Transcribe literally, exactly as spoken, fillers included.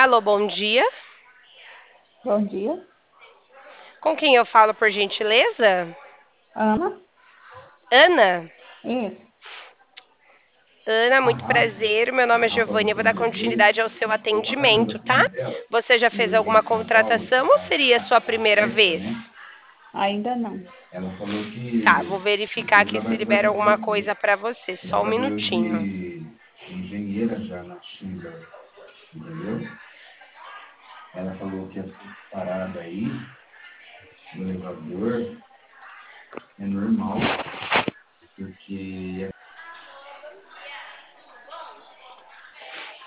Alô, bom dia. Bom dia. Com quem eu falo, por gentileza? Ana? Ana? Isso. Ana, muito prazer. Meu nome é Giovanni. Eu vou dar continuidade ao seu atendimento, tá? Você já fez alguma contratação ou seria a sua primeira vez? Ainda não. Tá, vou verificar aqui se libera alguma coisa para você. Só um minutinho.